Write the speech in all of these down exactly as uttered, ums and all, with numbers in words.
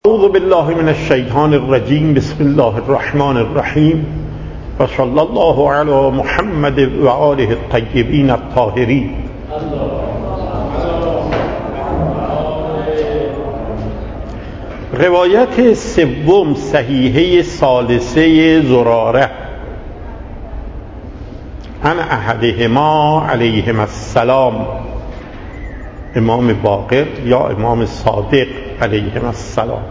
اعوذ بالله من الشیطان الرجیم. بسم الله الرحمن الرحیم و صلی الله علی محمد و آله الطیبین الطاهرین. روایت سوم صحیحه ثالثه زراره عن احدهما علیهم السلام، امام باقر یا امام صادق علیهم السلام،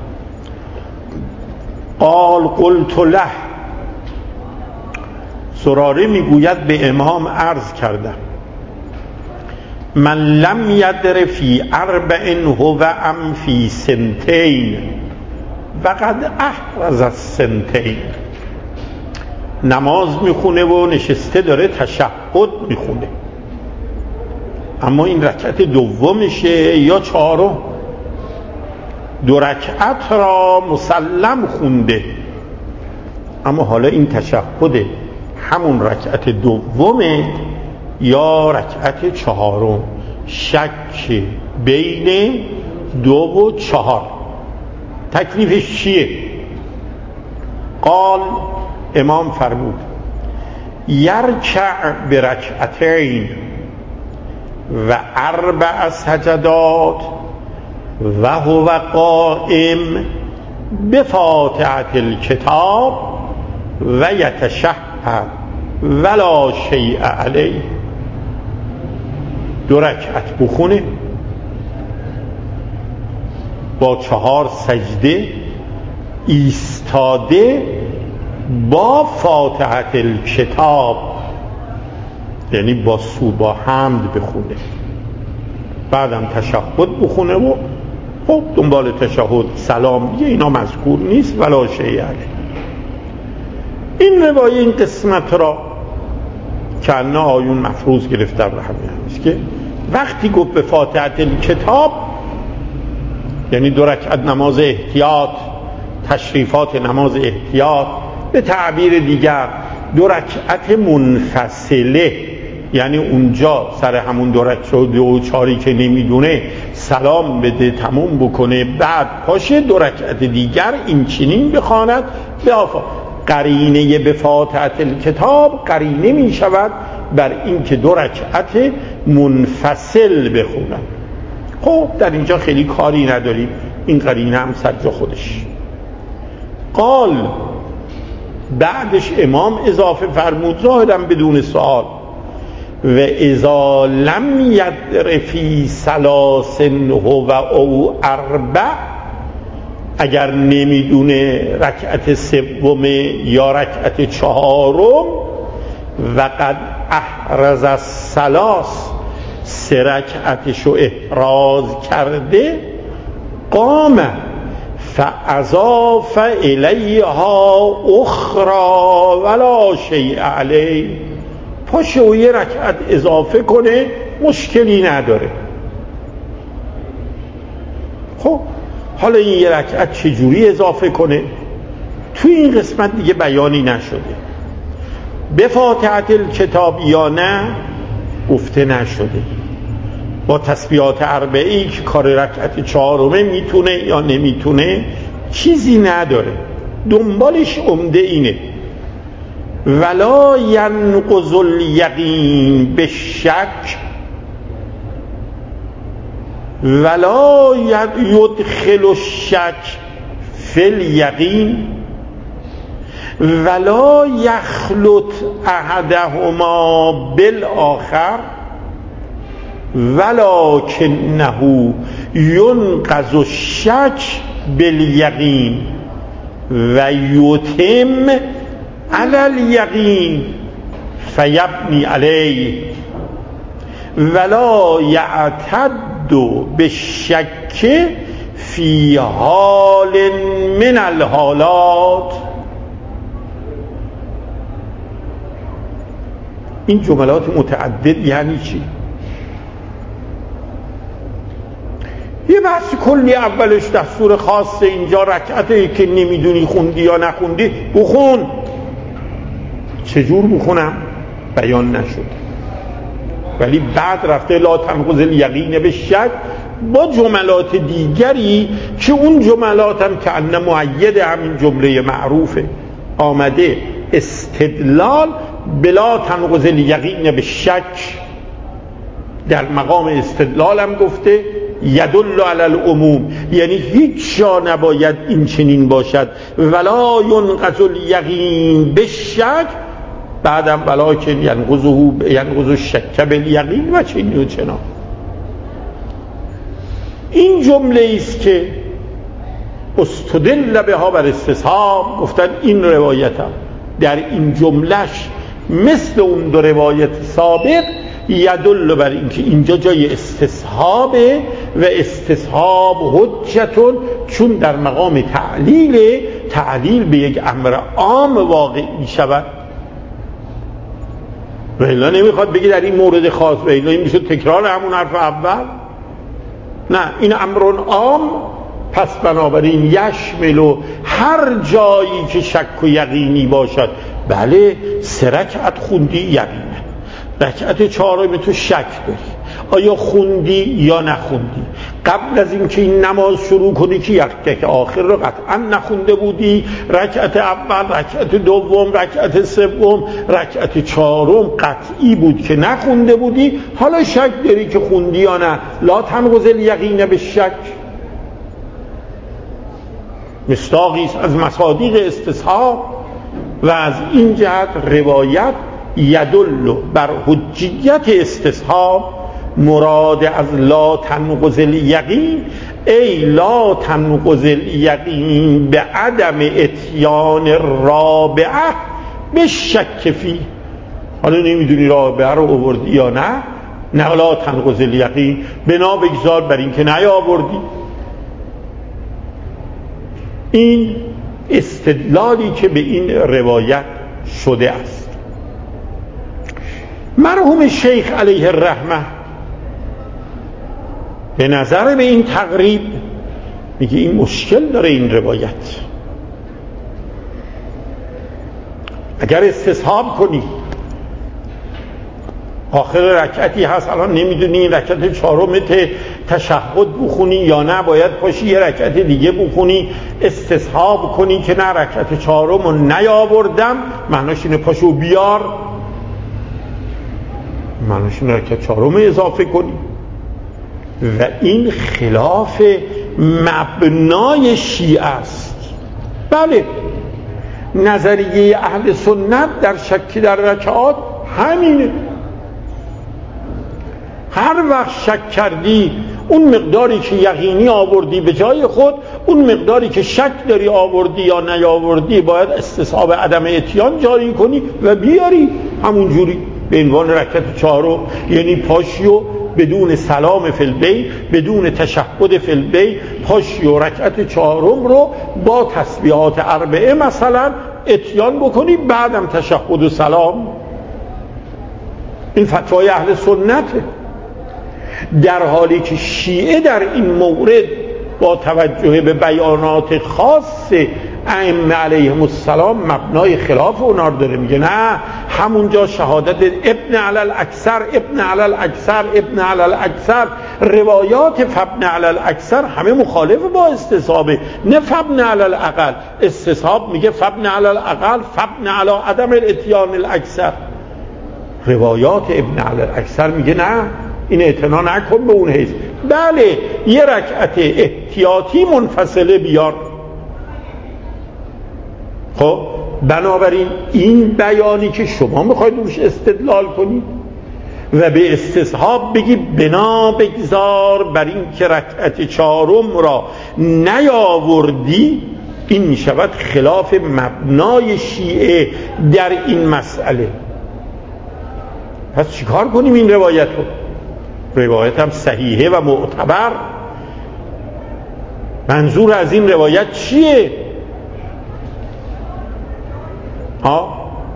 قال قلت له، زراره میگوید به امام عرض کردم، من لم یدر فی اربع هو ام فی سنتین وقد احرز السنتین. نماز میخونه و نشسته داره تشهد میخونه، اما این رکعت دومشه یا چهارم. دو رکعت را مسلم خونده، اما حالا این تشهد همون رکعت دومه یا رکعت چهارم، شک بین دو و چهار، تکلیفش چیه؟ قال، امام فرمود یرکع برکعتین و اربع سجدات و هو قائم بفاتحة الکتاب و یتشهد ولا شیء علیه. دو رکعت بخونه با چهار سجده ایستاده با فاتحة الکتاب، یعنی با سو با حمد بخونه، بعدم تشهد بخونه و خب دنبال تشهد سلام دیگه اینا مذکور نیست، ولا شیء علیه. این روایه این قسمت را که انه آیون مفروض گرفته برای همین که وقتی گفت به فاتحة الکتاب یعنی دو رکعت نماز احتیاط، تشریفات نماز احتیاط، به تعبیر دیگر دو رکعت منفصله، یعنی اونجا سر همون دو رکعت دو چاری که نمیدونه سلام بده تموم بکنه، بعد پاشه دو رکعت دیگر این چنین بخواند به آفا. قرینه به فاتحة الکتاب قرینه می شود بر این که دو رکعت منفصل بخونند. خب در اینجا خیلی کاری نداریم، این قرینه هم سر خودش. قال، بعدش امام اضافه فرمود ظاهراً بدون سوال، و اذا لم یدر فی ثلاث هو او اربع، اگر نمیدونه رکعت سوم یا رکعت چهارم، وقد احرز الثلاث، سه رکعتشو احراز کرده، قام فاضاف الیها اخرى ولا شیء علیه، پاشه و یه رکعت اضافه کنه مشکلی نداره. خب حالا این یه رکعت چجوری اضافه کنه؟ تو این قسمت دیگه بیانی نشده. به فاتحة الکتاب یا نه گفته نشده. با تسبیحات اربعی که کار رکعت چهارمه میتونه یا نمیتونه چیزی نداره. دنبالش عمده اینه ولا ینقض الیقین بالشک ولا یدخل الشک فی الیقین ولا یخلط احدهما بالآخر ولکنه ینقض الشک بالیقین و یتم علی الیقین فیبنی علیه ولا یعتد بالشک فی حال من الحالات. این جملات متعدد یعنی چی؟ یه بحث کلی اولش دستور خاصه، اینجا رکعتی که نمیدونی خوندی یا نخوندی بخون. چجور بخونم؟ بیان نشد، ولی بعد رفته لا تنقض الیقین بالشک با جملات دیگری که اون جملات هم که انه مؤید همین جمله معروفه آمده استدلال بلا تنقض الیقین به شک، در مقام استدلال هم گفته یدل علی العموم، یعنی هیچ جا نباید این چنین باشد ولا ینقض الیقین به شک، بعدم ولکن ینقضه ینقض الشک بالیقین و چنین و چنان. این جمله است که استدل بها بر استصحاب، گفتن این روایتم در این جملهش مثل اون دو روایت سابق یدل بر اینکه اینجا جای استصحابه و استصحاب حجتون، چون در مقام تعلیل تعلیل به یک امر عام واقع می شود و الا نمیخواد بگی در این مورد خاص و الا این میشه تکرار همون حرف اول. نه، این امر عام، پس بنابراین یشمل و هر جایی که شک و یقینی باشد. بله سه رکعت خوندی یقینه، رکعت چهارم تو شک داری آیا خوندی یا نخوندی، قبل از اینکه این نماز شروع کنی که یک آخر رو قطعا نخونده بودی، رکعت اول، رکعت دوم، رکعت سوم، رکعت چهارم قطعی بود که نخونده بودی، حالا شک داری که خوندی یا نه. لا تنقض الیقین به شک، مصداقی است از مصادیق استصحاب و از این جهت روایت یدل بر حجیت استصحاب. مراد از لا تنقض الیقین ای لا تنقض الیقین به عدم اتیان رابعه به شک فی. حالا نمیدونی رابعه رو آوردی یا نه، نه لا تنقض الیقین بنا بگذار بر این که نیاوردی. این استدلالی که به این روایت شده است. مرحوم شیخ علیه الرحمه به نظر به این تقریب میگه این مشکل داره این روایت. اگر استصحاب کنی آخر رکعتی هست، الان نمیدونی این رکعت چهارمت تشهد بخونی یا نه، باید پاشی یه رکعت دیگه بخونی، استصحاب کنی که نه رکعت چهارم رو نیاوردم، معناش اینه پاشو بیار، معناش اینه رکعت چهارم اضافه کنی. و این خلاف مبنای شیعه است. بله نظریه اهل سنت در شک در رکعات همینه. هر وقت شک کردی اون مقداری که یقینی آوردی به جای خود، اون مقداری که شک داری آوردی یا نیاوردی باید استصحاب عدم اتیان جاری کنی و بیاری همون جوری به عنوان رکعت چهارم، یعنی پاشیو بدون سلام فی البیت، بدون تشهد فی البیت، پاشی و رکعت چهارم رو با تسبیحات اربعه مثلا اتیان بکنی، بعدم تشهد و سلام. این فتوای اهل سنته. در حالی که شیعه در این مورد با توجه به بیانات خاص ائمه علیهم السلام مبنای خلاف اونار داره، میگه نه همونجا شهادت ابن علی الاکثر ابن علی الاکثر ابن علی الاکثر، روایات فابن علی الاکثر همه مخالف با استصحابه، نه فابن علی الاقل. استصحاب میگه فابن علی الاقل فابن علی عدم الاتیان الاکثر، روایات ابن علی الاکثر میگه نه این اعتنا نکن به اون حیث. بله یه رکعت احتیاطی منفصله بیار. خب بنابراین این بیانی که شما میخواید روش استدلال کنید و به استصحاب بگی بنا بگذار بر این که رکعت چهارم را نیاوردی، این میشود خلاف مبنای شیعه در این مسئله. پس چیکار کنیم این روایت رو؟ روایت هم صحیحه و معتبر. منظور از این روایت چیه؟ ها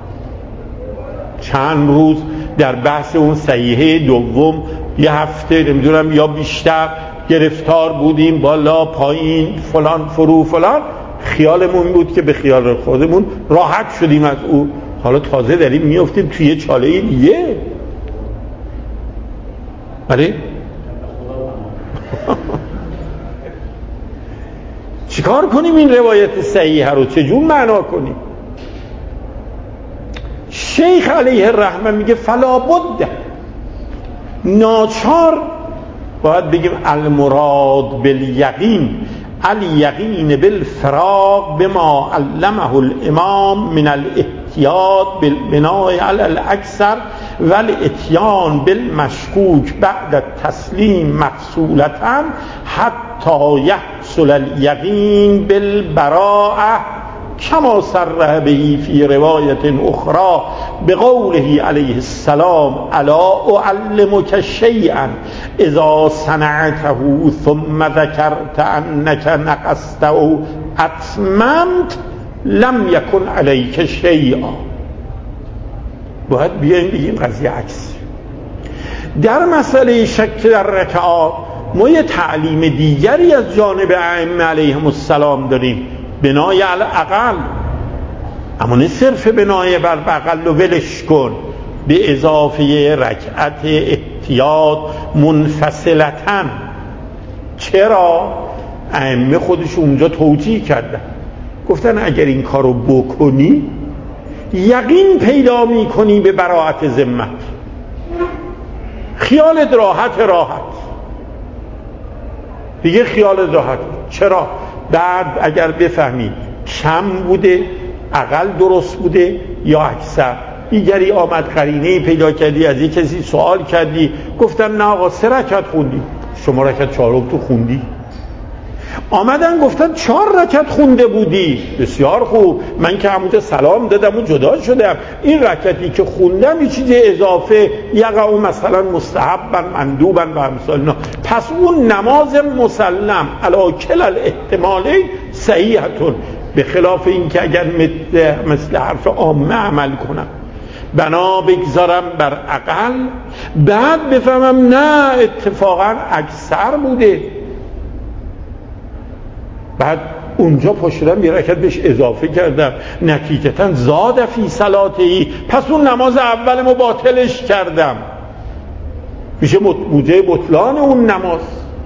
چند روز در بحث اون صحیحه دوم یه هفته نمیدونم یا بیشتر گرفتار بودیم، بالا پایین فلان فرو فلان، خیالمون بود که به خیال خودمون راحت شدیم از او، حالا تازه داریم میافتیم توی یه چاله دیگه. بله چیکار کنیم این روایت صحیحه رو چجور معنا کنیم؟ شیخ علیه الرحمه میگه فلا بد، ناچار باید بگیم المراد بالیقین الیقین بالفراق بما علمه الامام من الاحتیاط بالبناء علی الاکثر والاتیان بالمشکوک بعد التسلیم مفصولتا حتی یحصل الیقین بالبراءه کما صرح به فی روایت اخرى بقوله علیه السلام الا اعلمک شیئا اذا صنعته ثم ذکرت انک نقصته او اتممت لم یکن علیک شیئا. باید بیایم بگیم قضیه عکس. در مسئله شک در رکعات ما یه تعلیم دیگری از جانب ائمه علیهم السلام داریم، بنای علی اقل، اما نه صرف بنای بر بغل و ولش کن، به اضافه رکعت احتیاط منفصلتن. چرا؟ ائمه خودش اونجا توجیه کردن، گفتن اگر این کارو بکنی یقین پیدا میکنی به براءت ذمت، خیالت راحت راحت دیگه خیالت راحت. چرا؟ بعد اگر بفهمی کم بوده اقل درست بوده یا اکثر، دیگری آمد قرینه پیدا کردی، از یک کسی سوال کردی، گفتن نه آقا سه رکعت خوندی، شما رکعت چهارم تو خوندی. آمدن گفتن چهار رکعت خونده بودی، بسیار خوب، من که همونجا سلام دادم و جدا شدم، این رکعتی که خوندم یه چیز اضافه یقع مثلا مستحبا مندوبا و امثالنا، پس اون نماز مسلم علی کل الاحتمالین صحیحتون، به خلاف این که اگر مثل, مثل حرف عامه عمل کنم، بنا بگذارم بر اقل، بعد بفهمم نه اتفاقا اکثر بوده، بعد اونجا پشتم یه رکعت بهش اضافه کردم، نتیجتا زاد فی صلاتهی، پس اون نماز اولمو باطلش کردم، میشه موجب بطلان اون نماز.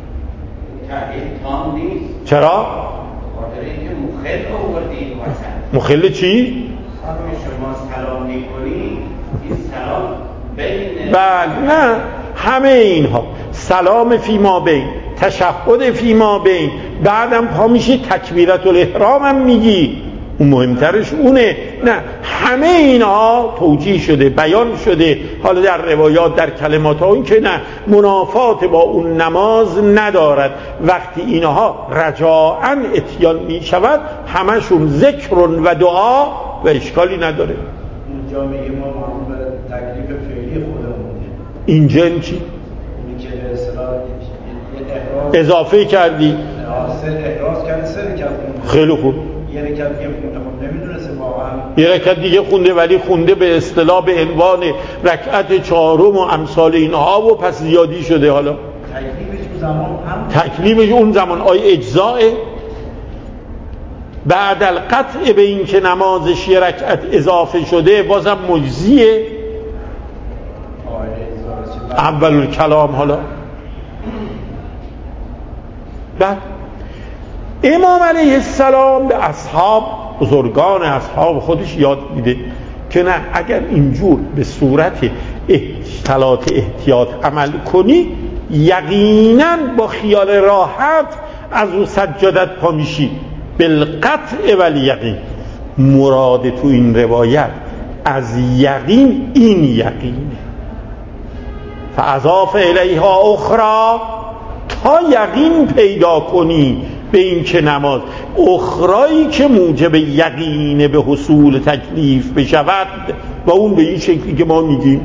تام نیست. چرا؟ خاطر اینکه مخل آوردی واسه. مخل چی؟ شما سلام میکنی این سلام بین بله نه همه اینها، سلام فی ما بین، تشهد فی ما بین، بعدم پا میشی تکبیرت الاحرام هم میگی، اون مهمترش اونه. نه همه اینها توجیه شده، بیان شده، حالا در روایات در کلمات ها، این که نه منافات با اون نماز ندارد. وقتی اینها رجاءً اتیان میشود همشون ذکر و دعا و اشکالی نداره. اونجا میگه ما معمول به تکلیف فعلی خودمون، اینجا چی؟ اینی که به اصطلاح اضافه کردی، سه احراز کردی، سه رکعت خونده، خیلی خوب، یه رکعت دیگه خونده، خب نمیدونسته واقعا یه رکعت دیگه خونده، ولی خونده به اصطلاح به عنوان رکعت چهارم و امثال اینها و پس زیادی شده. حالا تکلیفش اون زمان هم تکلیفش اون زمان آیا اجزاء بعد القطع به این که نمازش یه رکعت اضافه شده بازم مجزیه اول کلام. حالا بعد امام علیه السلام به اصحاب، بزرگان اصحاب خودش یاد میده که نه اگر اینجور به صورت احتیاط احتیاط عمل کنی یقینا با خیال راحت از اون سجادت پا میشی. بالقطع والیقین، مراد تو این روایت از یقین این یقینه. فاضاف الیها اخرى، تا یقین پیدا کنی به این که نماز اخرایی که موجب یقین به حصول تکلیف بشود و اون به این شکلی که ما میگیم.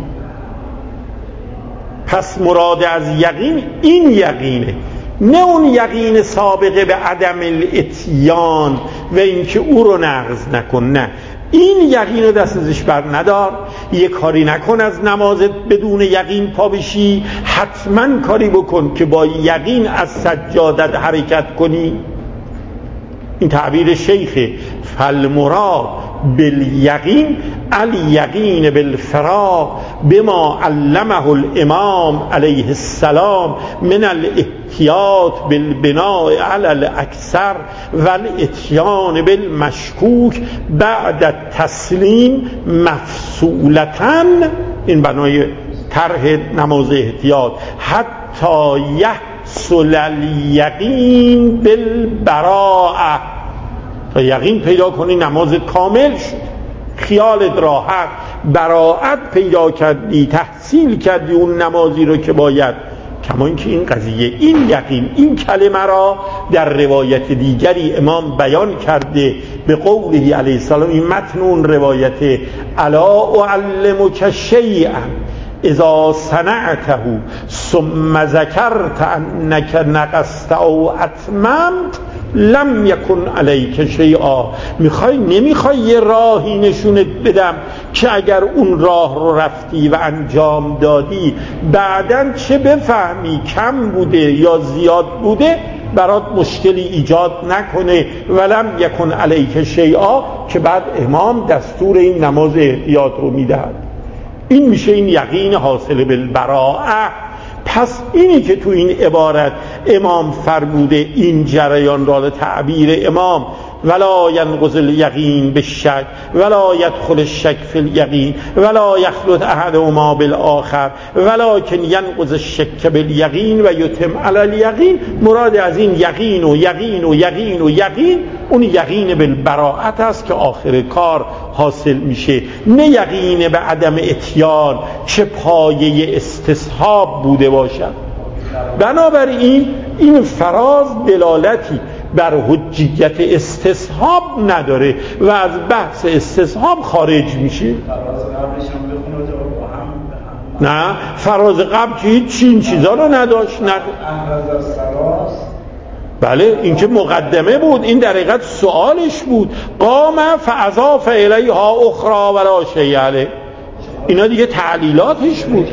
پس مراد از یقین این یقینه، نه اون یقین سابقه به عدم الاتیان و اینکه او رو نقض نکن. نه، این یقین رو دست ازش بر ندار، یه کاری نکن از نمازت بدون یقین پا بشی، حتما کاری بکن که با یقین از سجادت حرکت کنی. این تعبیر شیخه. فالمراد بالیقین الیقین بالفراق بما علمه الامام علیه السلام من الاحتیاط الاحتیاط بالبناء علی الاکثر والاتیان بالمشکوک بعد التسلیم مفصولتاً، این بنای طرح نماز احتیاط، حتی یحصل الیقین بالبراءه، تا یقین پیدا کنی نماز کامل شد، خیالت راحت، براءت پیدا کردی، تحصیل کردی اون نمازی رو که باید. کما اینکه این قضیه، این یقین، این کلمه را در روایت دیگری امام بیان کرده به قوله علیه السلام، این متن اون روایت: الا اعلمک شیئا اذا صنعته ثم ذکرت انک نقصت او اتممت لم یکن علیک شیئا. میخوای نمیخوای یه راهی نشونت بدم که اگر اون راه رو رفتی و انجام دادی بعدن چه بفهمی کم بوده یا زیاد بوده برات مشکلی ایجاد نکنه، ولم یکن علیک شیئا، که بعد امام دستور این نماز احتیاط رو میدهد. این میشه این یقین حاصل بالبراءه. پس اینی که تو این عبارت امام فرموده این جریان را تعبیر امام ولا ینقض الیقین بالشک ولا یدخل الشک فی الیقین ولا یخلط احدهما بالآخر ولکن ینقض الشک بالیقین و یتم علی الیقین، مراد از این یقین و یقین و یقین و یقین اون یقین بالبراءت است که آخر کار حاصل میشه، نه یقین به عدم اتیان چه پایه استصحاب بوده باشد. بنابراین این فراز دلالتی بر حجیت استصحاب نداره و از بحث استصحاب خارج میشه. نه، فراز قبل که هیچ این چیزا رو نداشت. نه بله، این که مقدمه بود، این در حقیقت سوالش بود. قام فاضاف الیها اخرى ولا شیء علیه، اینا دیگه تعلیلاتش بود.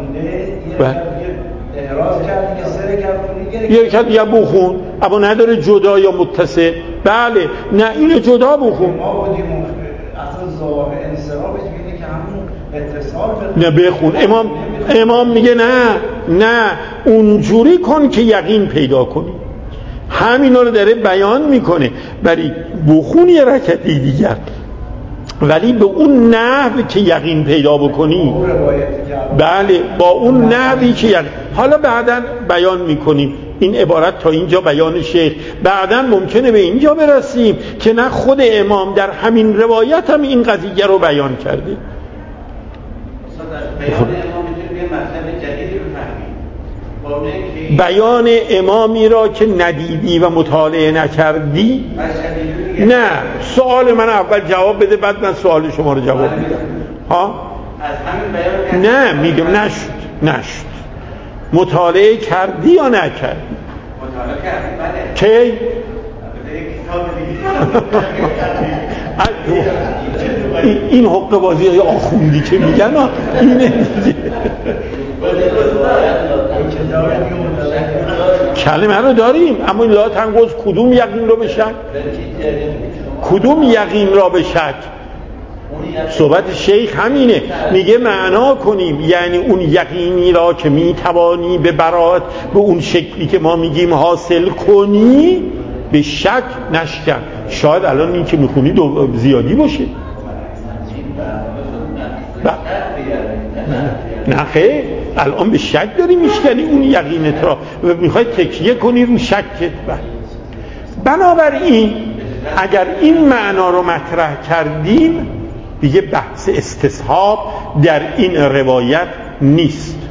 اعراض کردی که سر کردی یه کد یه بخون، اما نداره جدا یا متصل. بله، نه اینو جدا بخون. ما بودیم اصلا ظاهر انصرافش میگه که همون اتصال نه بخون. امام امام میگه نه نه اونجوری کن که یقین پیدا کنی. همینا رو داره بیان میکنه. ولی بخون یه رکعتی دیگر، ولی به اون نحوی که یقین پیدا بکنی. بله، با اون نحوی که یقین. حالا بعداً بیان میکنیم این عبارت تا اینجا بیان شیخ، بعداً ممکنه به اینجا برسیم که نه خود امام در همین روایت هم این قضیه رو بیان کرده. بیان امامی را که ندیدی و مطالعه نکردی. نه، سوال من اول جواب بده بعد من سوال شما رو جواب میدم. ها؟ نه میگم نشد نشد مطالعه کردی یا نکردی؟ مطالعه کردی. کی؟ این حقه بازی های آخوندی که میگن اینه دیگه. کلمه رو داریم، اما لا تنقض کدوم یقین رو به شک؟ کدوم یقین را به شک؟ صحبت شیخ همینه، میگه معنا کنیم، یعنی اون یقینی را که میتوانی به برات به اون شکلی که ما میگیم حاصل کنی به شک نشکن. شاید الان این که میخونی زیادی باشه. نه خیر، الان به شک داری میشکنی اون یقینت را و میخوای تکیه کنی رو شکت. بنابراین اگر این معنا رو مطرح کردیم دیگه بحث استصحاب در این روایت نیست.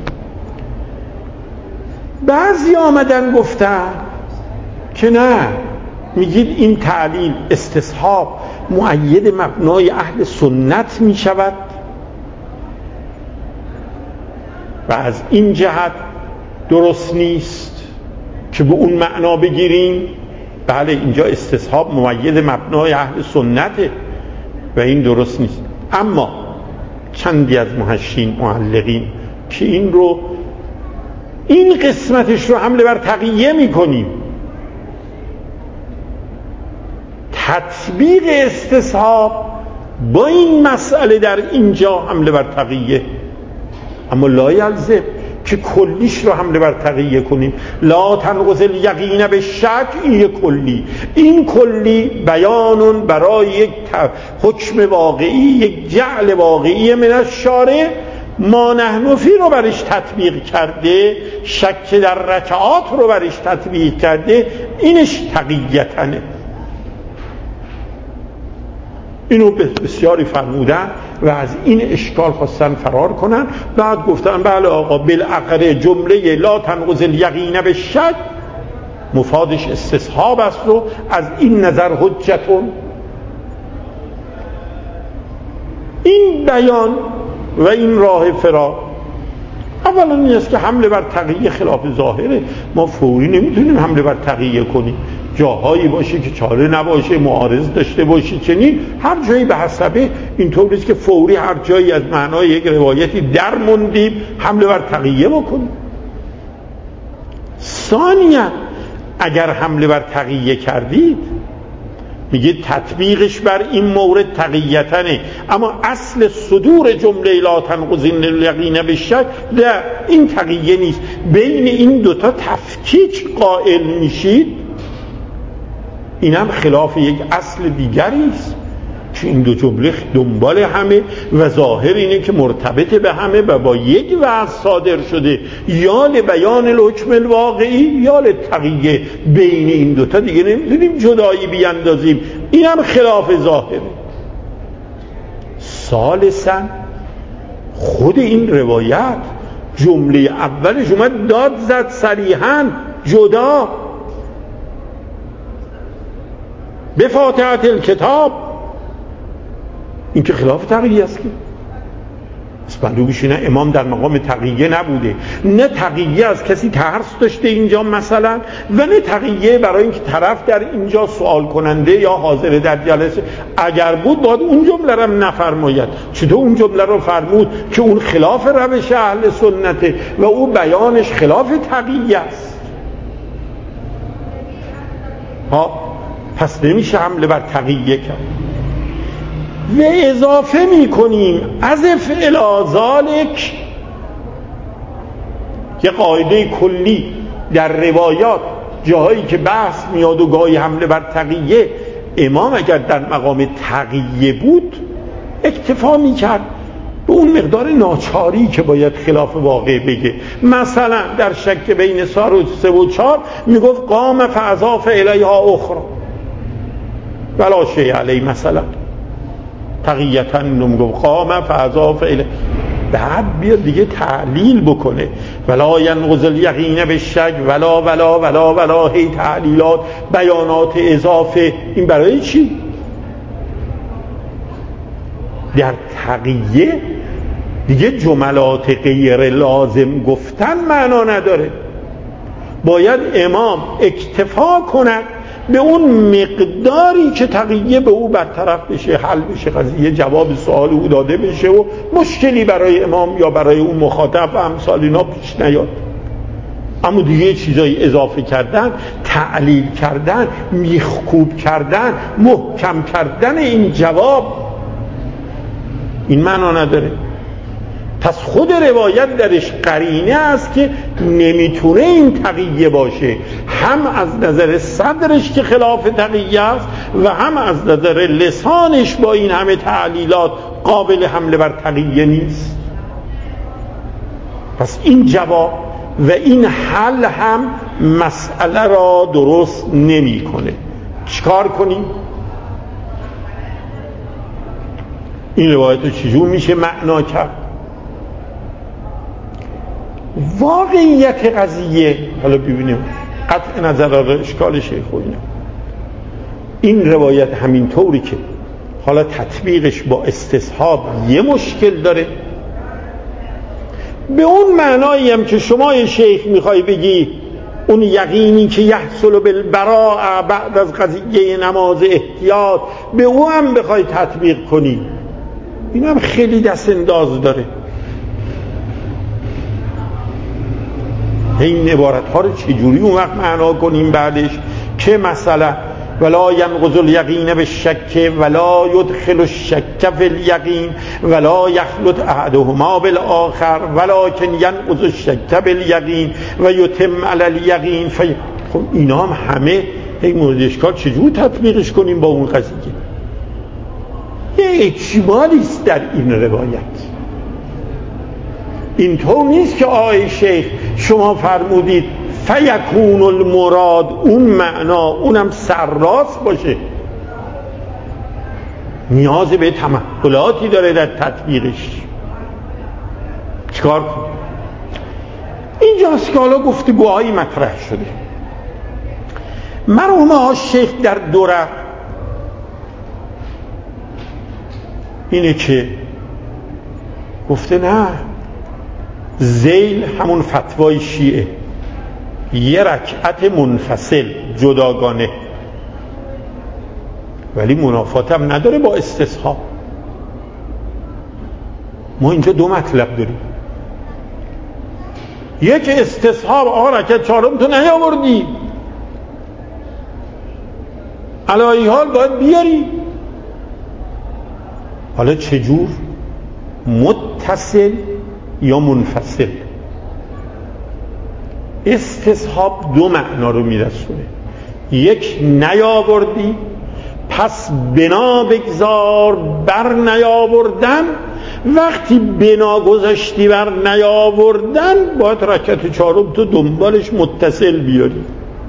بعضی آمدن گفتن که نه، میگید این تعلیل استصحاب مؤید مبنای اهل سنت میشود و از این جهت درست نیست که به اون معنا بگیریم. بله، اینجا استصحاب مؤید مبنای اهل سنته و این درست نیست. اما چندی از محشین معلقین که این رو این قسمتش رو حمله بر تقیه میکنیم، تطبیق استصحاب با این مسئله در اینجا حمله بر تقیه، اما لا یلزم که کلیش رو حمله بر تقیه کنیم. لا تنقض الیقین بالشک، این یک کلی، این کلی بیانون برای یک حکم واقعی، یک جعل واقعی من الشارع ما نحن فی رو برش تطبیق کرده، شک در رکعات رو برش تطبیق کرده، اینش تقییتنه. اینو بسیاری فرمودن و از این اشکال خواستن فرار کنن. بعد گفتن بله آقا بالاخره جمله لا تنقض الیقین بالشک مفادش استصحاب است و از این نظر حجتون. این بیان و این راه فرار اولا این است که حمله بر تقیه خلاف ظاهره. ما فوری نمیتونیم حمله بر تقیه کنیم، جاهایی باشه که چاره نباشه، معارض داشته باشه، چنین هر جایی به حسبه. اینطور نیست که فوری هر جایی از معنای یک روایتی در موندیم حمله بر تقیه بکنیم. ثانیاً اگر حمله بر تقیه کردید میگه تطبیقش بر این مورد تقییتنه، اما اصل صدور جمله لا تنقض الیقین بالشک نه، این تقیه نیست. بین این دوتا تفکیک قائل میشید، اینم خلاف یک اصل دیگری است که این دو جمله دنبال همه و ظاهر اینه که مرتبط به همه و با یک وضع صادر شده، یا لبیان الحکم الواقعی یا لتقیه. بین این دوتا دیگه نمیتونیم جدایی بیاندازیم، اینم خلاف ظاهره. ثالثاً خود این روایت جمله اولش اومد داد زد صریحاً جدا به فاتحه الکتاب، این که خلاف تقیه است. که اسپندوبیش نه امام در مقام تقیه نبوده، نه تقیه از کسی ترس داشته اینجا مثلا، و نه تقیه برای اینکه طرف در اینجا سوال کننده یا حاضر در جلسه. اگر بود باید اون جمله رو نفرماید. چطور اون جمله رو فرمود که اون خلاف روش اهل سنته و او بیانش خلاف تقیه است؟ ها پس نمیشه حمله بر تقیه کرد. و اضافه میکنیم از فعل ذالک، یه قاعده کلی در روایات جاهایی که بحث میاد و گاهی حمله بر تقیه، امام اگر در مقام تقیه بود اکتفا میکرد به اون مقدار ناچاری که باید خلاف واقع بگه. مثلا در شک بین سار و سه و چار میگفت قام فاضاف الیها اخرى ولا شیء علی، مثلا تقییتاً نمیگفت قام فاضاف الیها، بعد بیاد دیگه تعلیل بکنه ولا ینقض الیقین بالشک ولا ولا ولا ولا هی تعلیلات بیانات اضافه. این برای چی؟ در تقیه دیگه جملات غیر لازم گفتن معنا نداره. باید امام اکتفا کند به اون مقداری که تقیه به او برطرف بشه، حل بشه قضیه، جواب سوال او داده بشه و مشکلی برای امام یا برای اون مخاطب و امثال اینا پیش نیاد. اما دیگه چیزایی اضافه کردن، تعلیل کردن، میخکوب کردن، محکم کردن این جواب، این معنا نداره. پس خود روایت درش قرینه است که نمیتونه این تقیه باشه، هم از نظر صدرش که خلاف تقیه است و هم از نظر لسانش با این همه تعلیلات قابل حمله بر تقیه نیست. پس این جواب و این حل هم مسئله را درست نمی کنه. چیکار کنیم؟ این روایت رو چجور میشه معنا کرد؟ واقعیت قضیه، حالا ببینیم قطع نظر را اشکال شیخ خوینم. این روایت همین طوری که حالا تطبیقش با استصحاب یه مشکل داره، به اون معنایی هم که شما شیخ میخوای بگی اون یقینی که یحصل بالبراء بعد از قضیه نماز احتیاط، به او هم بخوای تطبیق کنی، این هم خیلی دست انداز داره. این عبارت ها رو چجوری اون وقت معنا کنیم بعدش که مثلا ولا ینقض الیقین بالشک ولا یدخل الشک فی الیقین ولا یخلط احدهما بالآخر ولکن ینقض الشک بالیقین و یتم علی الیقین. خب اینا هم همه یک مورد اشکال، چجور تطبیقش کنیم با اون قضیه؟ یه اجمالی است در این روایت. اینطور نیست که آقای شیخ شما فرمودید فیکون المراد اون معنا اونم سرراست باشه، نیاز به تمهلاتی داره در تطبیقش. چیکار کنیم؟ اینجاست که حالا گفتگوهایی مطرح شده. مرحوم آقای شیخ در دوره اینه که گفته نه، ذیل همون فتوای شیعه، یه رکعت منفصل جداگانه، ولی منافات هم نداره با استصحاب. ما اینجا دو مطلب داریم، یک استصحاب، آقا رکعت چهارم تو نیاوردی، علایه حال باید بیاری. حالا چجور؟ متصل یا منفصل؟ استصحاب دو معنا رو میرسونه، یک نیاوردی پس بنا بگذار بر نیاوردن، وقتی بنا گذاشتی بر نیاوردن باید رکعت چهارم تو دنبالش متصل بیاری.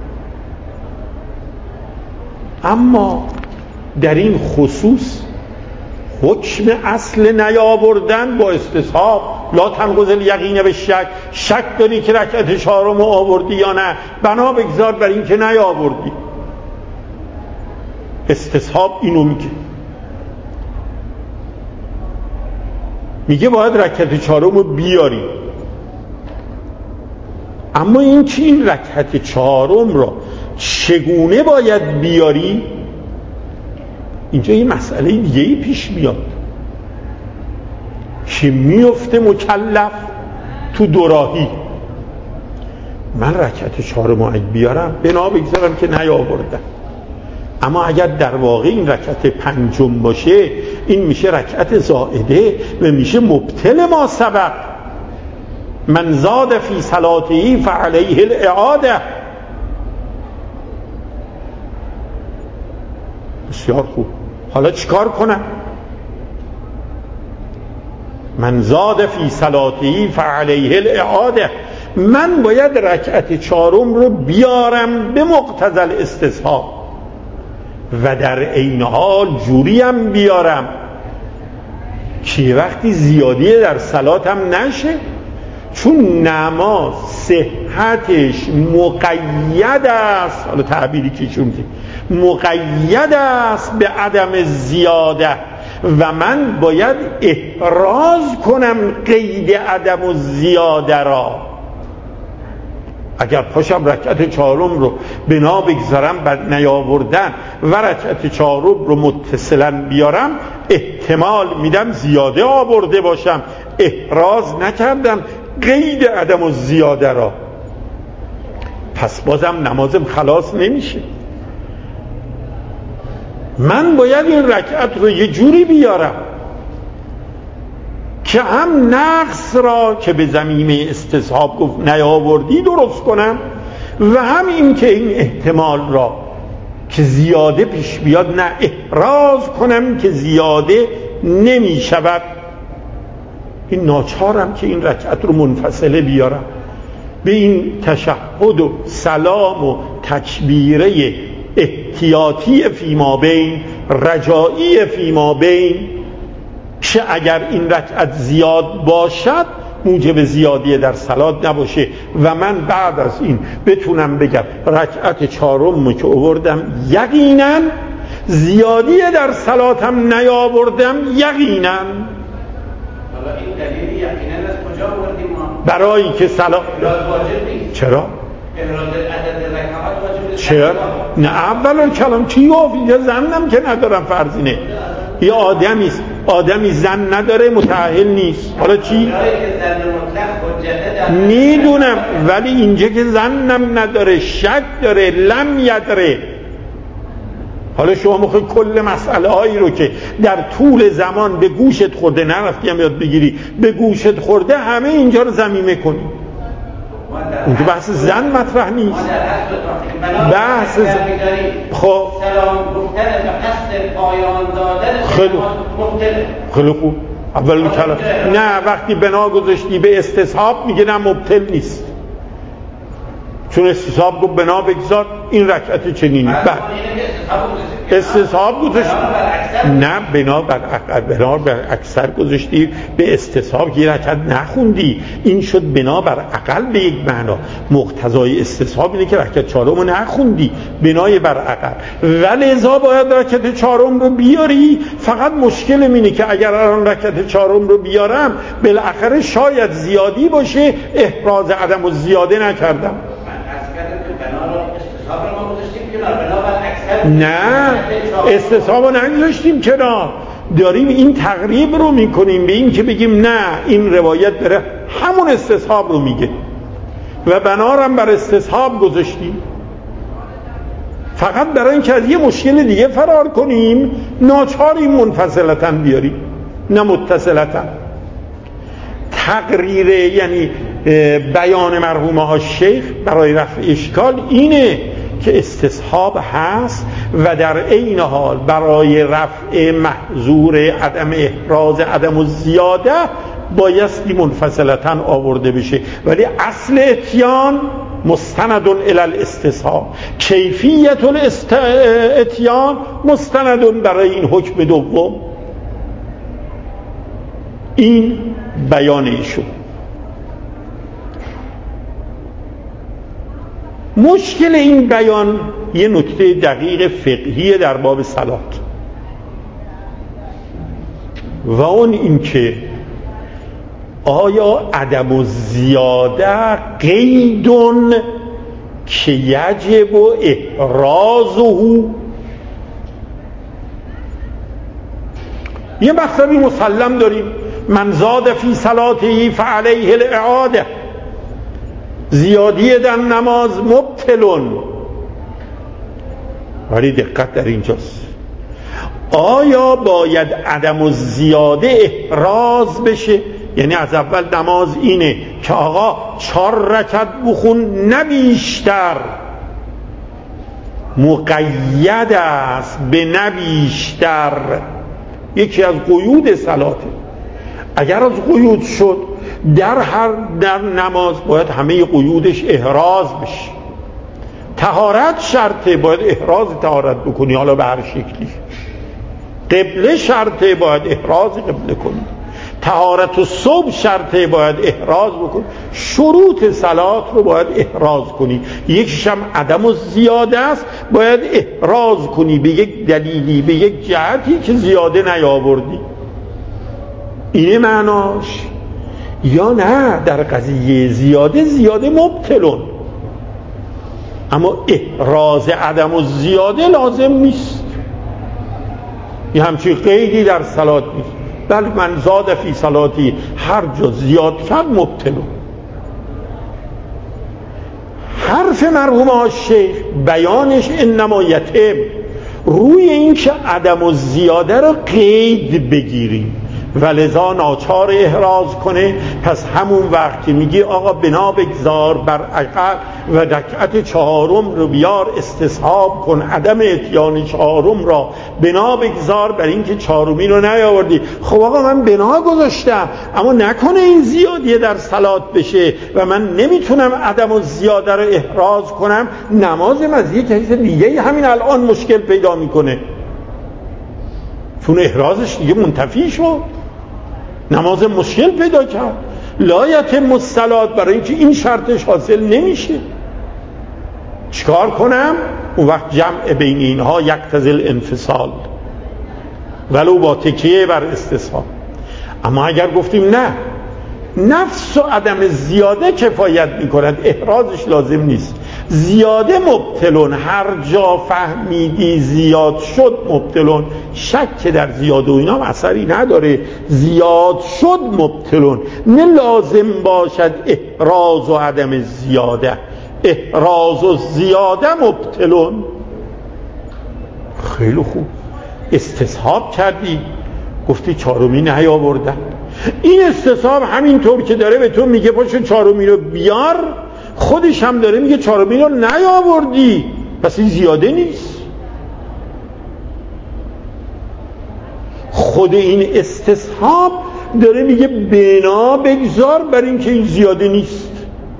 اما در این خصوص حکم اصل نیاوردن با استصحاب، لا تنقض الیقین بالشک، شک داری که رکعت چهارم آوردی یا نه، بنا بگذار بر این که نیاوردی. استصحاب اینو میگه، میگه باید رکعت چهارم رو بیاری. اما این که این رکعت چهارم رو چگونه باید بیاری، اینجا یه مسئله دیگه‌ای پیش میاد که میفته مکلف تو دوراهی. من رکعت چهارم رو بیارم بنا بگذارم که نیاوردم، اما اگر در واقع این رکعت پنجم باشه این میشه رکعت زائده و میشه مبطل ما سبق. من زاد فی صلاته فعلیه الاعاده. بسیار خوب، حالا چیکار کنم؟ من زاد فی صلاته فعلیه الاعاده، من باید رکعت چهارم رو بیارم به مقتضی الاستصحاب و در عین حال جوریم بیارم که وقتی زیادی در صلاتم نشه، چون نماز صحتش مقید است، حالا تعبیری که چون مقید است به عدم زیاده و من باید احراز کنم قید عدم و زیاده را. اگر پاشم رکعت چهارم رو بنا بگذارم بر نیاوردن و رکعت چهارم رو متصلا بیارم، احتمال میدم زیاده آورده باشم، احراز نکردم قید عدم و زیاده را، پس بازم نمازم خلاص نمیشه. من باید این رکعت رو یه جوری بیارم که هم نقص را که به ضمیمه استصحاب گفت نیاوردی درست کنم و هم این که این احتمال را که زیاده پیش بیاد نه احراز کنم که زیاده نمی شود. این ناچارم که این رکعت رو منفصله بیارم به این تشهد و سلام و تکبیره احتیاطی فیما بین، رجائی فیما بین، که اگر این رکعت زیاد باشد موجب زیادی در صلات نباشه و من بعد از این بتونم بگم رکعت چهارم که آوردم یقینا زیادی در صلاتم نیاوردم یقینا. حالا این دلیل یقینا از کجا آوردیم ما؟ برای که صلات واجب نیست. چرا؟ احراز عدد رکعات واجب نیست. چرا؟ نه اولا کلام چی گفت؟ اینجا زنم که ندارم فرضینه. یه آدمی آدمی زن نداره متأهل نیست. حالا چی؟ میدونم، ولی اینجا که زنم نداره، شک داره، لم یدره. حالا شما میخوای کل مسئله هایی رو که در طول زمان به گوشت خورده، نرفتی هم یاد بگیری، به گوشت خورده همه اینجا رو ضمیمه کنی. اونجا بحث زن مطرح نیست، بحث زن. خب خیلی خیلی خوب. اول کلام نه، وقتی بنا گذاشتی به استصحاب میگه نه مبطل نیست، چون استصحاب گفت بنا بگذار این رکعت چنینی. بعد استصحاب گذاشتی، نه بنا بر بنا بر اکثر گذاشتی به استصحاب که رکعت نخوندی، این شد بنا بر عقل به یک معنا. مقتضای استصحاب اینه که رکعت چهارم رو نخوندی، بنای بر عقل، ولذا باید رکعت چهارم رو بیاری. فقط مشکل اینه که اگر الان رکعت چهارم رو بیارم بالاخره شاید زیادی باشه، احراز عدم و زیاده نکردم. نه استصحاب رو نگذاشتیم کنار، داریم این تقریب رو میکنیم به این که بگیم نه این روایت داره همون استصحاب رو میگه و بنارم بر استصحاب گذاشتیم، فقط برای اینکه از یه مشکل دیگه فرار کنیم ناچاری منفصلتاً بیاریم نه متصلتاً. تقریر یعنی بیان مرحومه ها شیخ برای رفع اشکال اینه که استصحاب هست و در عین حال برای رفع محظور عدم احراز عدم و زیاده بایستی منفصلتاً آورده بشه، ولی اصل اتیان مستند الی الاستصحاب، کیفیت الاتیان مستند برای این حکم دوم. این بیان ایشون. مشکل این بیان یه نکته دقیق فقهی در باب صلات و اون این که آیا عدم و زیاده قیدون که یجب و احرازه؟ یه مطلبی مسلم داریم، من زاد فی صلاته فعلیه الاعاده، زیادی در نماز مبطلون. ولی دقت در اینجاست، آیا باید عدم و زیاده احراز بشه؟ یعنی از اول نماز اینه که آقا چهار رکعت بخون نه بیشتر، مقید است به نه بیشتر، یکی از قیود صلاته. اگر از قیود شد در هر در نماز باید همه قیودش احراز بشه. طهارت شرطه، باید احراز طهارت بکنی، حالا به هر شکلی. قبله شرطه، باید احراز قبله کنی. طهارت و صبح شرطه، باید احراز بکنی. شروط صلات رو باید احراز کنی. یکیش هم عدم و زیاده است، باید احراز کنی به یک دلیلی، به یک جهتی که زیاده نیاوردی. اینه معناش. یا نه در قضیه زیاده زیاده مبطلون، اما احراز عدم و زیاده لازم نیست، یه همچین قیدی در صلات نیست. بل من زاد فی صلاتی، هر جا زیاد کرد مبطلون. حرف مرحوم ها شیخ بیانش انما یتم روی این که عدم و زیاده رو قید بگیریم، ولذا ناچار احراز کنه. پس همون وقت که میگی آقا بنا بگذار بر عقل و رکعت چهارم رو بیار استصحاب کن، عدم اتیان چهارم را بنا بگذار بر اینکه چهارمی رو نیاوردی. خب آقا من بنا گذاشتم، اما نکنه این زیادیه در صلات بشه و من نمیتونم عدم و زیاده رو احراز کنم، نمازم از یک حیث دیگه همین الان مشکل پیدا میکنه، چون احرازش دیگه منتفی شد، نماز مشکل پیدا کرد. لا یتم الصلات، برای اینکه این شرطش حاصل نمیشه. چیکار کنم؟ اون وقت جمع بین اینها یقتضی الانفصال، ولو با تکیه بر استصحاب. اما اگر گفتیم نه، نفس و عدم زیاده کفایت میکنند، احرازش لازم نیست، زیاده مبطلون، هر جا فهمیدی زیاد شد مبطلون، شک در زیاده و اینا اثری نداره، زیاد شد مبطلون، نه لازم باشد احراز و عدم زیاده، احراز و زیاده مبطلون. خیلی خوب، استصحاب کردی، گفتی چهارمی نیاوردن. این استصحاب همینطور که داره به تو میگه پاشو چهارمی رو بیار، خودش هم داره میگه چهارمی رو نیاوردی، پس این زیاده نیست. خود این استصحاب داره میگه بنا بگذار بر این که این زیاده نیست.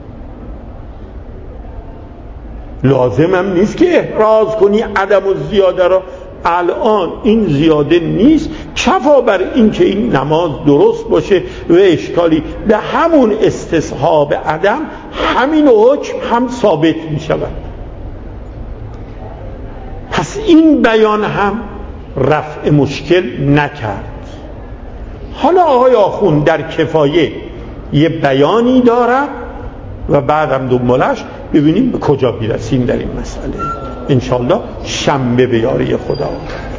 لازم هم نیست که احراز کنی عدم و زیاده را. الان این زیاده نیست، کفا بر این که این نماز درست باشه و اشکالی به همون استصحاب عدم همین حکم هم ثابت می شود. پس این بیان هم رفع مشکل نکرد. حالا آقای آخوند در کفایه یه بیانی دارد و بعدم دنبالش ببینیم به کجا میرسیم در این مسئله. انشالله شنبه به یاری خدا.